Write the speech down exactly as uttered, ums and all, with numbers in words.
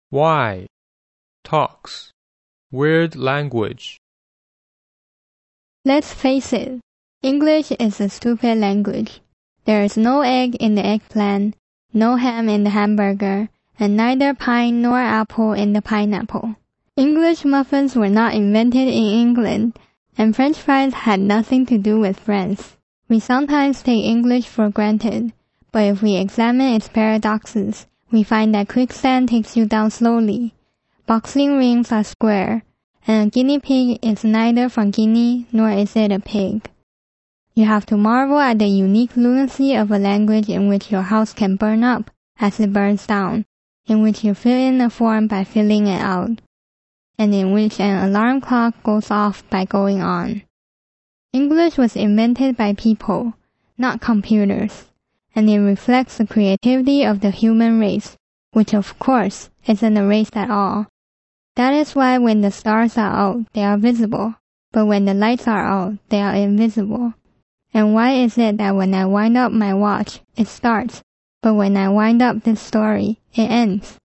Y. Talks. Weird language. Let's face it, English is a stupid language. There is no egg in the eggplant, no ham in the hamburger, and neither pine nor apple in the pineapple. English muffins were not invented in England, and French fries had nothing to do with France. We sometimes take English for granted, but if we examine its paradoxes, we find that quicksand takes you down slowly, boxing rings are square, and a guinea pig is neither from Guinea nor is it a pig. You have to marvel at the unique lunacy of a language in which your house can burn up as it burns down, in which you fill in a form by filling it out, and in which an alarm clock goes off by going on. English was invented by people, not computers, and it reflects the creativity of the human race, which of course isn't a race at all. That is why when the stars are out, they are visible, but when the lights are out, they are invisible. And why is it that when I wind up my watch, it starts, but when I wind up this story, it ends?